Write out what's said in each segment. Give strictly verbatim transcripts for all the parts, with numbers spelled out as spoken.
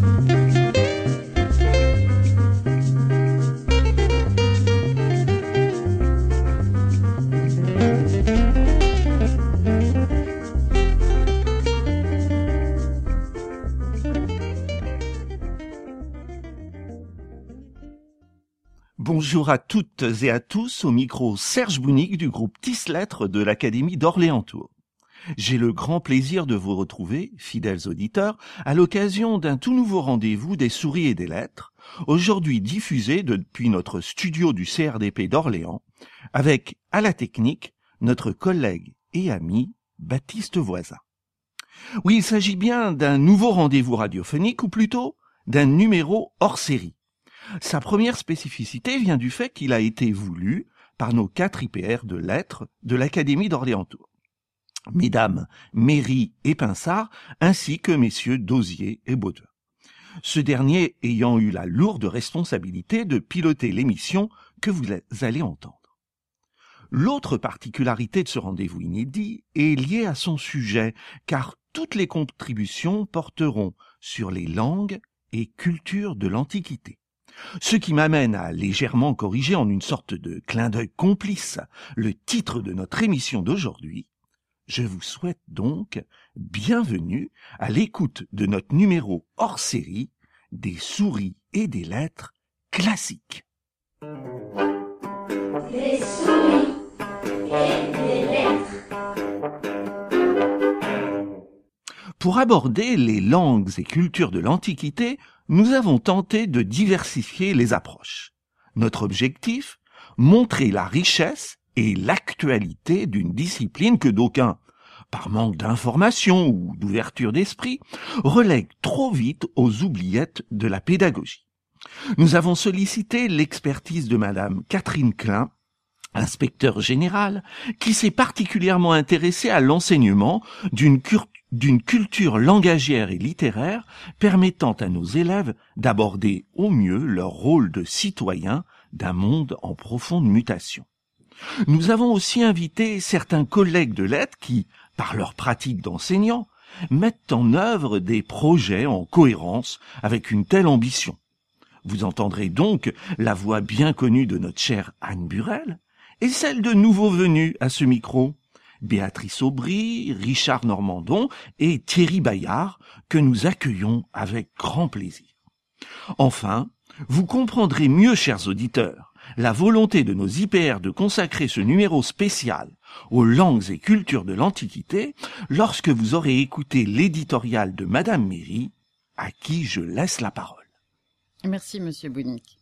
Bonjour à toutes et à tous, au micro Serge Bounik du groupe Tislettres de l'Académie d'Orléans-Tours. J'ai le grand plaisir de vous retrouver, fidèles auditeurs, à l'occasion d'un tout nouveau rendez-vous des souris et des lettres, aujourd'hui diffusé depuis notre studio du C R D P d'Orléans, avec, à la technique, notre collègue et ami Baptiste Voisin. Oui, il s'agit bien d'un nouveau rendez-vous radiophonique, ou plutôt d'un numéro hors série. Sa première spécificité vient du fait qu'il a été voulu par nos quatre I P R de lettres de l'Académie d'Orléans-Tours. Mesdames Méry et Pinsard, ainsi que messieurs Dosier et Baudouin. Ce dernier ayant eu la lourde responsabilité de piloter l'émission que vous allez entendre. L'autre particularité de ce rendez-vous inédit est liée à son sujet, car toutes les contributions porteront sur les langues et cultures de l'Antiquité. Ce qui m'amène à légèrement corriger en une sorte de clin d'œil complice le titre de notre émission d'aujourd'hui. Je vous souhaite donc bienvenue à l'écoute de notre numéro hors série des souris et des lettres classiques. Les souris et les lettres. Pour aborder les langues et cultures de l'Antiquité, nous avons tenté de diversifier les approches. Notre objectif, montrer la richesse et l'actualité d'une discipline que d'aucuns, par manque d'information ou d'ouverture d'esprit, relèguent trop vite aux oubliettes de la pédagogie. Nous avons sollicité l'expertise de Madame Catherine Klein, inspecteur général, qui s'est particulièrement intéressée à l'enseignement d'une culture d'une culture langagière et littéraire permettant à nos élèves d'aborder au mieux leur rôle de citoyens d'un monde en profonde mutation. Nous avons aussi invité certains collègues de lettres qui, par leur pratique d'enseignants, mettent en œuvre des projets en cohérence avec une telle ambition. Vous entendrez donc la voix bien connue de notre chère Anne Burel et celle de nouveaux venus à ce micro, Béatrice Aubry, Richard Normandon et Thierry Bayard, que nous accueillons avec grand plaisir. Enfin, vous comprendrez mieux, chers auditeurs, la volonté de nos I P R de consacrer ce numéro spécial aux langues et cultures de l'Antiquité lorsque vous aurez écouté l'éditorial de Madame Méry, à qui je laisse la parole. Merci, Monsieur Bounik.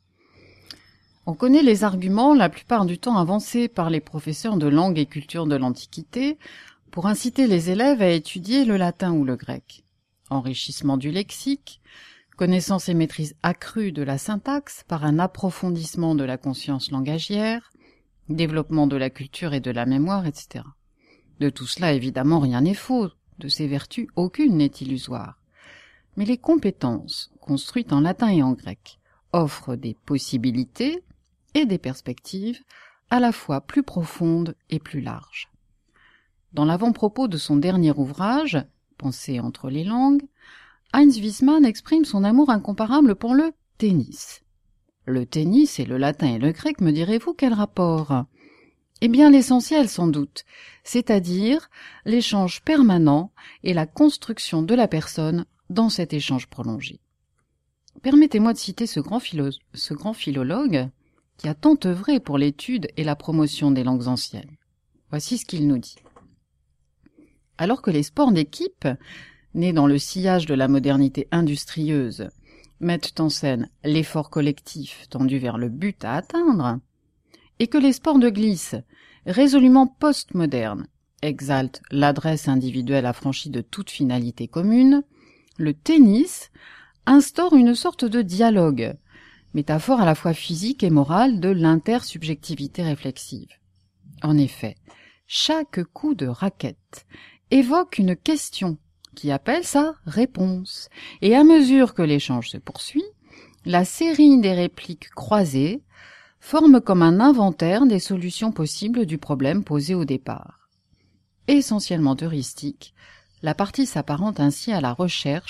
On connaît les arguments, la plupart du temps avancés par les professeurs de langue et culture de l'Antiquité, pour inciter les élèves à étudier le latin ou le grec. Enrichissement du lexique, connaissance et maîtrise accrue de la syntaxe par un approfondissement de la conscience langagière, développement de la culture et de la mémoire, et cetera. De tout cela, évidemment, rien n'est faux, de ces vertus, aucune n'est illusoire. Mais les compétences, construites en latin et en grec, offrent des possibilités et des perspectives à la fois plus profondes et plus larges. Dans l'avant-propos de son dernier ouvrage, Pensée entre les langues, Heinz Wiesmann exprime son amour incomparable pour le tennis. Le tennis et le latin et le grec, me direz-vous, quel rapport ? Eh bien l'essentiel sans doute, c'est-à-dire l'échange permanent et la construction de la personne dans cet échange prolongé. Permettez-moi de citer ce grand, philo- ce grand philologue qui a tant œuvré pour l'étude et la promotion des langues anciennes. Voici ce qu'il nous dit. Alors que les sports d'équipe, nés dans le sillage de la modernité industrieuse, mettent en scène l'effort collectif tendu vers le but à atteindre, et que les sports de glisse, résolument postmodernes, exaltent l'adresse individuelle affranchie de toute finalité commune, le tennis instaure une sorte de dialogue, métaphore à la fois physique et morale de l'intersubjectivité réflexive. En effet, chaque coup de raquette évoque une question qui appelle sa réponse, et à mesure que l'échange se poursuit, la série des répliques croisées forme comme un inventaire des solutions possibles du problème posé au départ. Essentiellement heuristique, la partie s'apparente ainsi à la recherche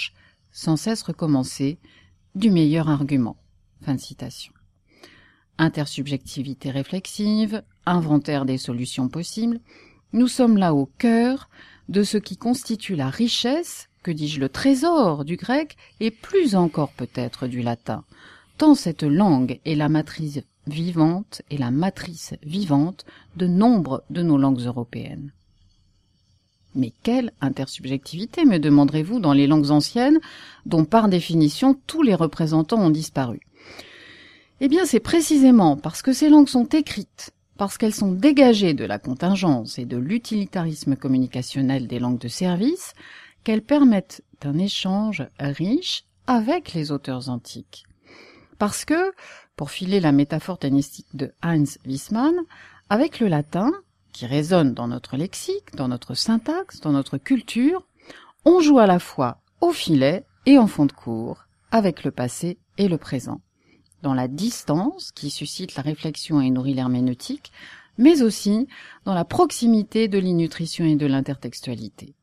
sans cesse recommencer, du meilleur argument. Fin de citation. Intersubjectivité réflexive, inventaire des solutions possibles, nous sommes là au cœur de ce qui constitue la richesse, que dis-je, le trésor du grec et plus encore peut-être du latin, tant cette langue est la matrice vivante et la matrice vivante de nombre de nos langues européennes. Mais quelle intersubjectivité, me demanderez-vous, dans les langues anciennes, dont par définition tous les représentants ont disparu? Eh bien, c'est précisément parce que ces langues sont écrites, parce qu'elles sont dégagées de la contingence et de l'utilitarisme communicationnel des langues de service, qu'elles permettent un échange riche avec les auteurs antiques. Parce que, pour filer la métaphore tennistique de Heinz Wiesmann, avec le latin, qui résonne dans notre lexique, dans notre syntaxe, dans notre culture, on joue à la fois au filet et en fond de cours, avec le passé et le présent, dans la distance qui suscite la réflexion et nourrit l'herméneutique, mais aussi dans la proximité de l'innutrition et de l'intertextualité.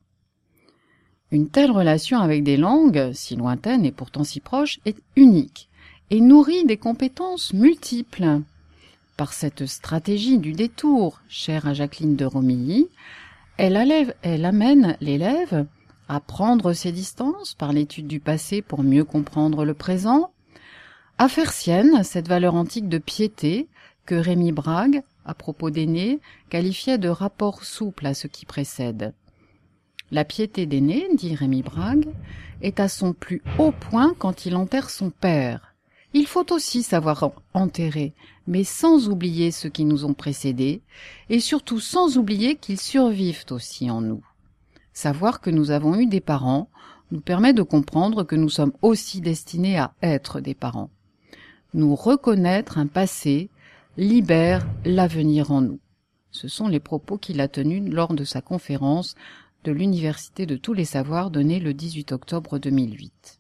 Une telle relation avec des langues, si lointaines et pourtant si proches, est unique et nourrit des compétences multiples. Par cette stratégie du détour, chère à Jacqueline de Romilly, elle, allève, elle amène l'élève à prendre ses distances par l'étude du passé pour mieux comprendre le présent, à faire sienne cette valeur antique de piété que Rémi Brague, à propos d'Énée, qualifiait de rapport souple à ce qui précède. La piété d'Énée, dit Rémi Brague, est à son plus haut point quand il enterre son père. Il faut aussi savoir enterrer, mais sans oublier ceux qui nous ont précédés, et surtout sans oublier qu'ils survivent aussi en nous. Savoir que nous avons eu des parents nous permet de comprendre que nous sommes aussi destinés à être des parents. Nous reconnaître un passé libère l'avenir en nous. Ce sont les propos qu'il a tenus lors de sa conférence de l'Université de tous les savoirs donnée le dix-huit octobre deux mille huit.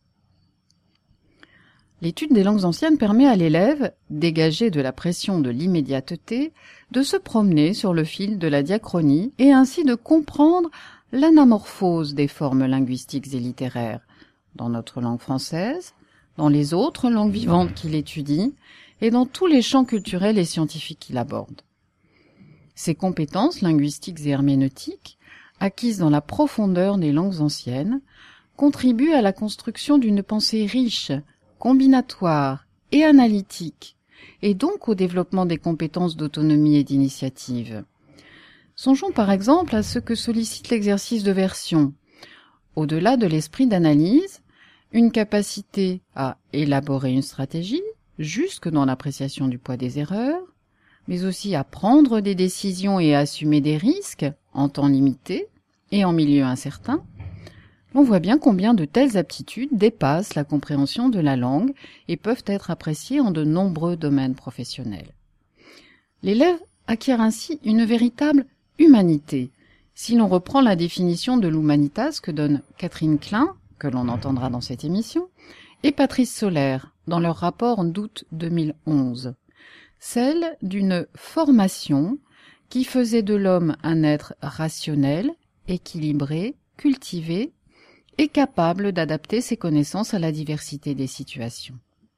L'étude des langues anciennes permet à l'élève, dégagé de la pression de l'immédiateté, de se promener sur le fil de la diachronie et ainsi de comprendre l'anamorphose des formes linguistiques et littéraires dans notre langue française, dans les autres langues vivantes qu'il étudie et dans tous les champs culturels et scientifiques qu'il aborde. Ces compétences linguistiques et herméneutiques, acquises dans la profondeur des langues anciennes, contribuent à la construction d'une pensée riche, combinatoire et analytique, et donc au développement des compétences d'autonomie et d'initiative. Songeons par exemple à ce que sollicite l'exercice de version. Au-delà de l'esprit d'analyse, une capacité à élaborer une stratégie, jusque dans l'appréciation du poids des erreurs, mais aussi à prendre des décisions et à assumer des risques en temps limité et en milieu incertain, on voit bien combien de telles aptitudes dépassent la compréhension de la langue et peuvent être appréciées en de nombreux domaines professionnels. L'élève acquiert ainsi une véritable humanité, si l'on reprend la définition de l'humanitas que donne Catherine Klein, que l'on entendra dans cette émission, et Patrice Solaire, dans leur rapport d'août deux mille onze, celle d'une formation qui faisait de l'homme un être rationnel, équilibré, cultivé, et capable d'adapter ses connaissances à la diversité des situations.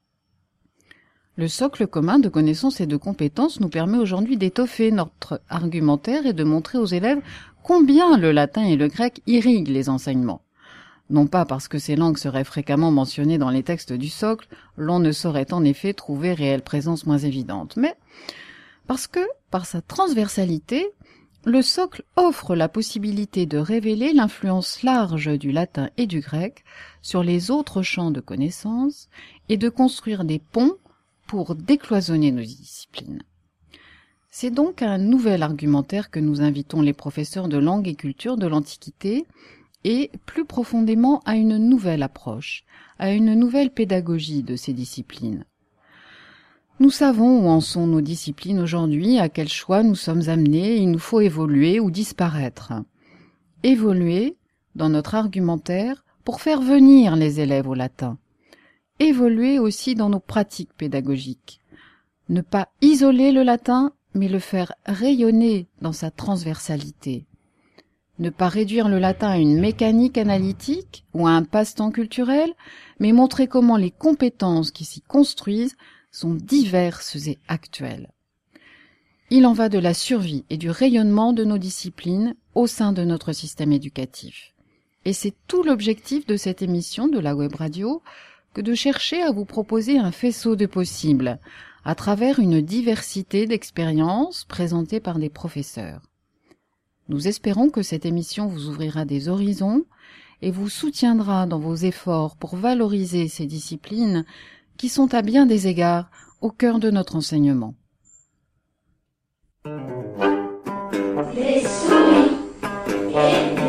Le socle commun de connaissances et de compétences nous permet aujourd'hui d'étoffer notre argumentaire et de montrer aux élèves combien le latin et le grec irriguent les enseignements. Non pas parce que ces langues seraient fréquemment mentionnées dans les textes du socle, l'on ne saurait en effet trouver réelle présence moins évidente, mais parce que, par sa transversalité, le socle offre la possibilité de révéler l'influence large du latin et du grec sur les autres champs de connaissances et de construire des ponts pour décloisonner nos disciplines. C'est donc un nouvel argumentaire que nous invitons les professeurs de langue et culture de l'Antiquité et, plus profondément, à une nouvelle approche, à une nouvelle pédagogie de ces disciplines. Nous savons où en sont nos disciplines aujourd'hui, à quel choix nous sommes amenés, il nous faut évoluer ou disparaître. Évoluer, dans notre argumentaire, pour faire venir les élèves au latin. Évoluer aussi dans nos pratiques pédagogiques. Ne pas isoler le latin, mais le faire rayonner dans sa transversalité. Ne pas réduire le latin à une mécanique analytique ou à un passe-temps culturel, mais montrer comment les compétences qui s'y construisent sont diverses et actuelles. Il en va de la survie et du rayonnement de nos disciplines au sein de notre système éducatif. Et c'est tout l'objectif de cette émission de la web radio que de chercher à vous proposer un faisceau de possibles à travers une diversité d'expériences présentées par des professeurs. Nous espérons que cette émission vous ouvrira des horizons et vous soutiendra dans vos efforts pour valoriser ces disciplines qui sont à bien des égards au cœur de notre enseignement. Les souris et